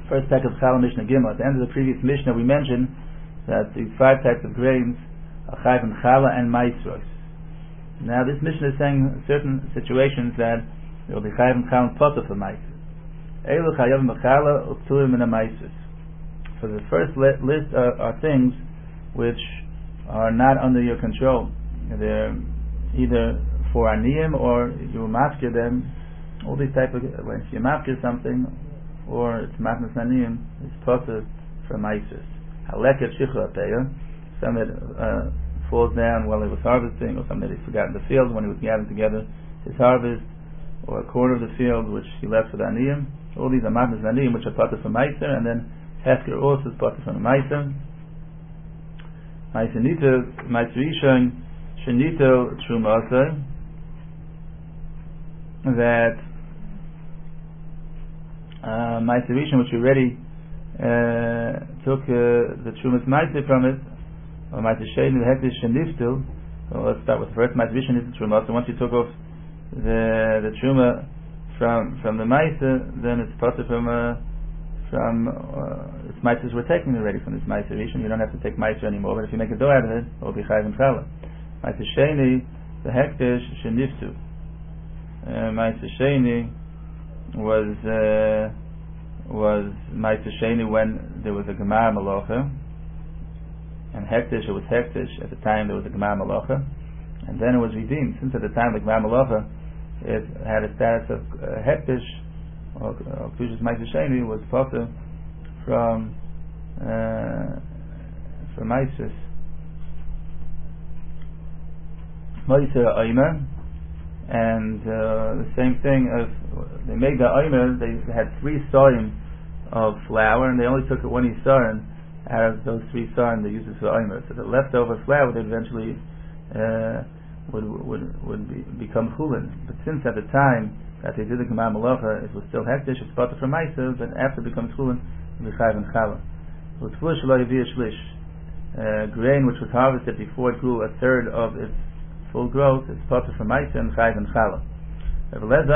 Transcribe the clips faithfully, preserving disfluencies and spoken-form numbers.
First type of Challah Mishnah Gimel. At the end of the previous Mishnah, we mentioned that these five types of grains are Chayv and Challah and Maisros. Now, this Mishnah is saying certain situations that there will be Chayv and Challah and Potter for Maisros. Eilu Chayavim B'Challah Ukturim in a Maisros. So the first li- list are, are things which are not under your control. They're either for Aniyim or you mafkir them. All these type of, when you mafkir something, or it's matnas Aniyim, it's potter for Maisros. Haleket Shichur Apeya, some that uh, falls down while he was harvesting, or something that he forgot in the field when he was gathering together his harvest, or a quarter of the field which he left for the Aniyim. All these are matnas Aniyim which are potter for Maiser, and then Hefker also is potter for Maiser. Maiser Nito, Maiser Rishon, Shenito Truma also, that uh, Maiser Rishon, which we already uh, took uh, the Trumas Maiser from it, or Maiser Shein, the Hektish Sheniftil. So let's start with the first Maiser Rishon is the Truma. So once you took off the the Truma from from the Maiser, then it's potter from uh, from uh, its Maisers were taken already from this Maiser Rishon. You don't have to take Maiser anymore, but if you make a dough out of it, it will be Chayv and Challah. Maiser Sheini, the Hektish Sheniftil. Uh, Maiser Sheini was uh, was Maiser Sheini when there was a Gemar Malacha, and Hektish, it was Hektish at the time there was a Gemar Malacha, and then it was redeemed. Since at the time of the Gemar Malacha it had a status of uh, Hektish, or Kedushas Maiser Sheini was potter from uh, from Maisers. Maiser Aimer. And uh, the same thing as they made the Aimer, they had three sarim of flour, and they only took one isarim out of those three sarim they used it for Aimer. So the leftover flour would eventually uh, would would would be, become chulin. But since at the time that they did the Gemar Malacha, it was still hektish, it's potter from Maiser, but after it becomes chulin, it will be Chayv and Challah. So it's flush lo yaviyah shlish, grain which was harvested before it grew a third of its full growth, it's potter from Maiser and Chayv and Challah. He holds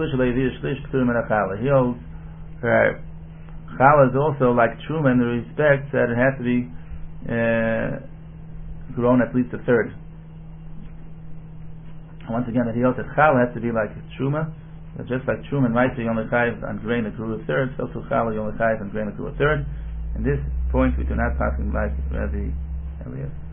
that Challah is also like Truma in the respect that it has to be uh, grown at least a third. And once again, he holds that Challah has to be like Truma, that just like Truma and Maiser you only Chayv on grain that grew a third, so to Challah you only Chayv on grain that grew a third. In this point we do not pass in like Rabbi Elias.